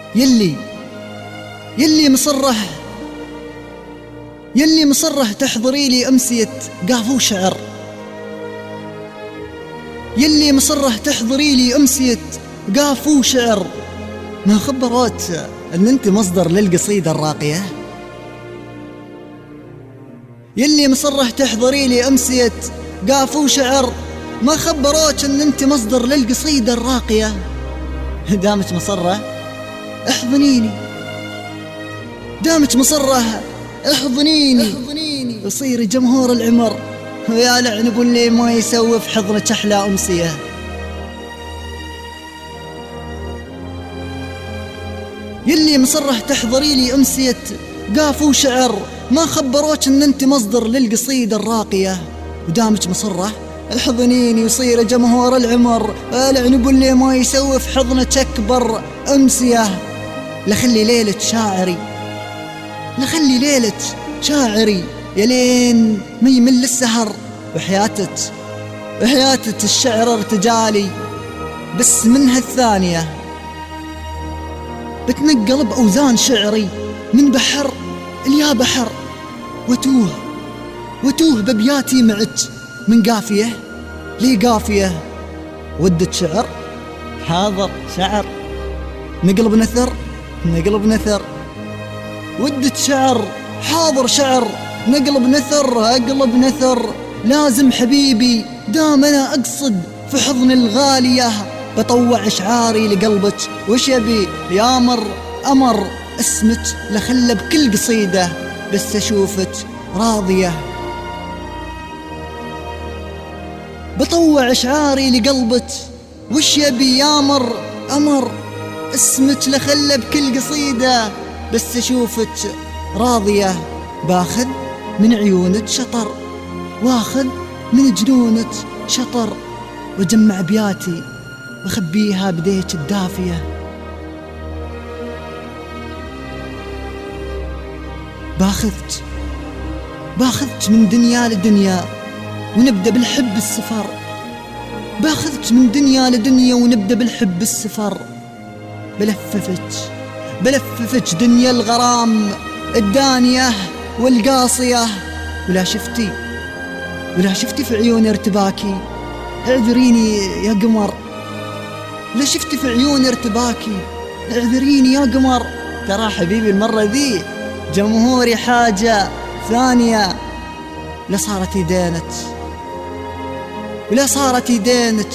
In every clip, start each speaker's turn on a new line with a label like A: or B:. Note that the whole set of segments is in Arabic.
A: يلي مصره تحضري لي أمسية قافو شعر، يلي مصره تحضري لي أمسية قافو شعر، ما خبرات أن أنت مصدر للقصيدة الراقية؟ يلي مصره تحضري لي أمسية قافو شعر، ما خبروك أن أنت مصدر للقصيدة الراقية؟ دامت مصره احضنيني، دامت مصره احضنيني، يصير جمهور العمر ويا لعنب اللي ما يسوي في حضنك أحلى أمسية. يلي مصره تحضري لي أمسية قافو شعر، ما خبروك أن أنت مصدر للقصيدة الراقية؟ ودامك مصره احضنيني يصير جمهور العمر العنب اللي ما يسوي في حضنك أكبر أمسية. لخلي ليلة شاعري، لخلي ليلة شاعري يلين ما يمل السهر، وحياتك الشعر ارتجالي بس منها الثانية بتنقل بأوزان شعري من بحر إلى بحر، وتوه ببياتي معك من قافية لي قافية. ودت شعر حاضر شعر، نقلب نثر، ودت شعر حاضر شعر، نقلب نثر. لازم حبيبي دام أنا أقصد في حضن الغالية، بطوع أشعاري لقلبك وش يبي يا أمر اسمك لخلى بكل قصيدة بس أشوفك راضية. بطوع أشعاري لقلبك وش يبي يا أمر اسمك لخلى بكل قصيدة بس أشوفك راضية. باخذ من عيونك شطر، واخذ من جنونك شطر، وجمع بياتي وخبيها بديك الدافية. باخذك من دنيا لدنيا ونبدأ بالحب السفر، باخذك من دنيا لدنيا ونبدأ بالحب السفر. بلففك دنيا الغرام الدانية والقاصية، ولا شفتي في عيوني ارتباكي، اعذريني يا قمر. لا شفتي في عيوني ارتباكي، اعذريني يا قمر. ترى حبيبي المرة ذي جمهوري حاجة ثانية. لا صارت يدينك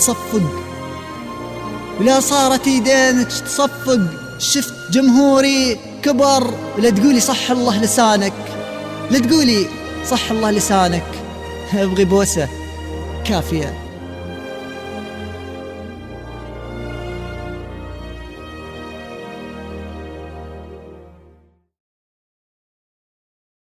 A: تصفق، شفت جمهوري كبر. لا تقولي صح الله لسانك، ابغي بوسة كافية.